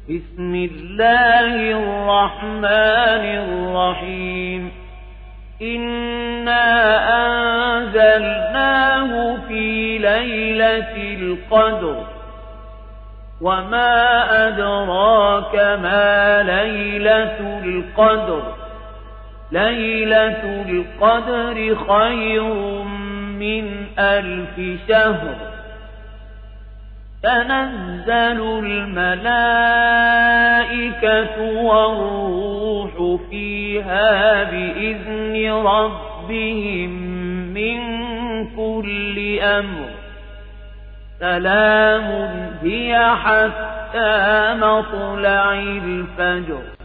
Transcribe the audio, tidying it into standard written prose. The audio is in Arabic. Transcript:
بسم الله الرحمن الرحيم إنا أنزلناه في ليلة القدر وما أدراك ما ليلة القدر ليلة القدر خير من 1000 شهر تنزل الملائكة والروح فيها بإذن ربهم من كل أمر سلام هي حتى مطلع الفجر